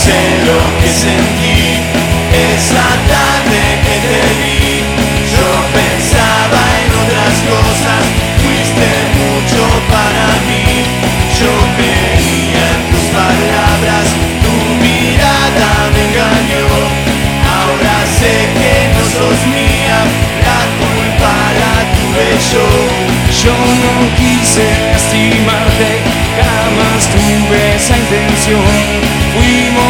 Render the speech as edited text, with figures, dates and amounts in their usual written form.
sé lo que sentí esa tarde que te vi. Yo pensaba en otras cosas, fuiste mucho para mí. Yo creía en tus palabras, tu mirada me engañó. Ahora sé que no sos mía, la culpa la tuve yo. Yo no quise lastimarte, jamás tuve esa intención. Fuimos